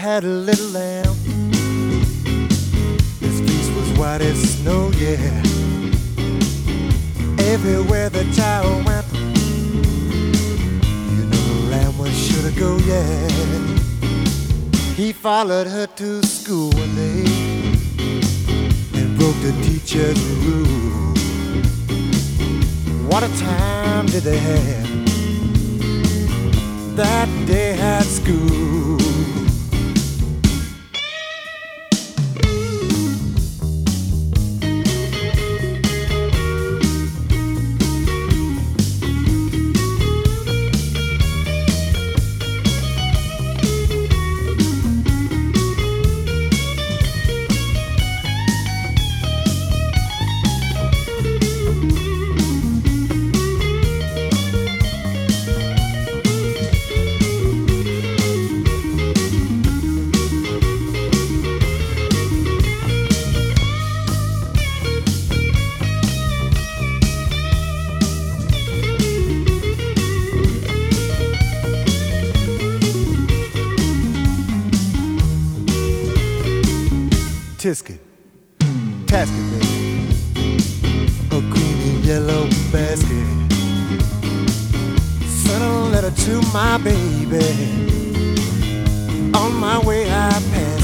had a little lamb. His fleece was white as snow, yeah. Everywhere the child went, you know the lamb was sure to go, yeah. He followed her to school one day and broke the teacher's rule. What a time did they have that day at school. Tisket, tasket, baby, a green and yellow basket. Sent a letter to my baby. On my way I passed